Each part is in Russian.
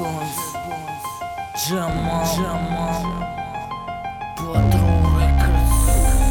Джамал, Patrol Records.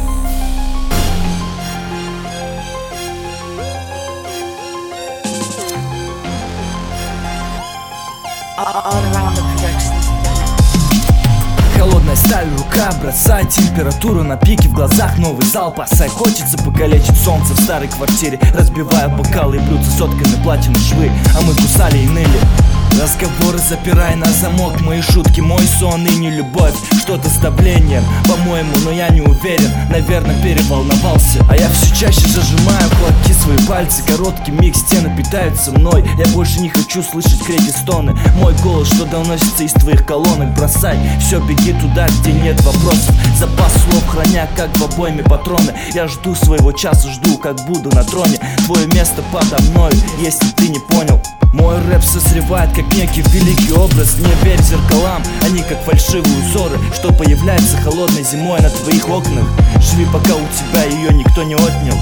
All around the production. Холодная сталь, рука бросает температуру на пике, в глазах новый зал пасай. Хочется покалечить солнце в старой квартире, разбивая бокалы и блюдца сотками платины швы, а мы кусали и ныли. Разговоры запирай на замок, мои шутки, мой сон и не любовь. Что-то с давлением, по-моему, но я не уверен. Наверное, переволновался, а я все чаще зажимаю кулаки, свои пальцы. Короткий миг, стены питаются мной. Я больше не хочу слышать крики, стоны. Мой голос, что доносится из твоих колонок. Бросай, все, беги туда, где нет вопросов. Запас слов храня, как в обойме патроны. Я жду своего часа, жду, как буду на троне. Твое место подо мной, если ты не понял. Мой рэп созревает, как некий великий образ. Не верь зеркалам, они как фальшивые узоры, что появляются холодной зимой на твоих окнах. Живи, пока у тебя ее никто не отнял.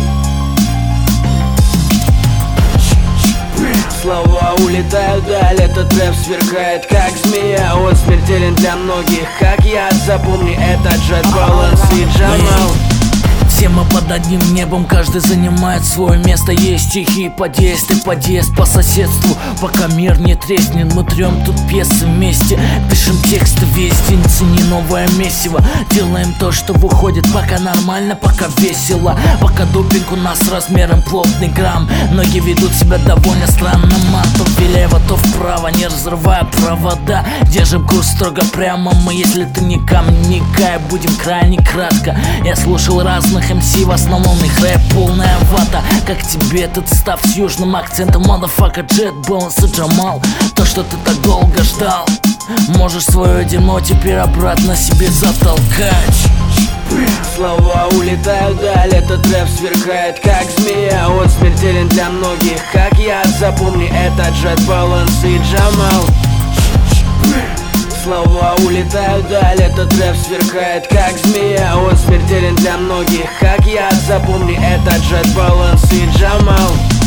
Слова улетают вдаль, этот рэп сверкает как змея. Он смертелен для многих, как я. Запомни, это Jet Balance и Джамал. Все мы под одним небом, каждый занимает свое место. Есть тихий подъезд и подъезд по соседству. Пока мир не треснет, мы трем тут пьесы вместе. Пишем тексты весь день, цени новое месиво. Делаем то, что выходит, пока нормально, пока весело. Пока допинг у нас размером плотный грамм. Многие ведут себя довольно странно, то влево, то вправо, не разрывая провода. Держим курс строго прямо, мы, если ты не камень, не кай, будем крайне кратко. Я слушал разных МС, в основном их рэп полная вата. Как тебе этот став с южным акцентом, motherfucker, Jet Balance и Джамал. То, что ты так долго ждал, можешь свое дерьмо теперь обратно себе затолкать. Слова улетают вдаль, этот рэп сверкает как змея. Он смертелен для многих, как я. Запомни, это Jet Balance и Джамал. Слова улетают вдаль, этот рэп сверкает как змея. Он смертелен для многих, как я. Запомни, это Jet Balance и Джамал.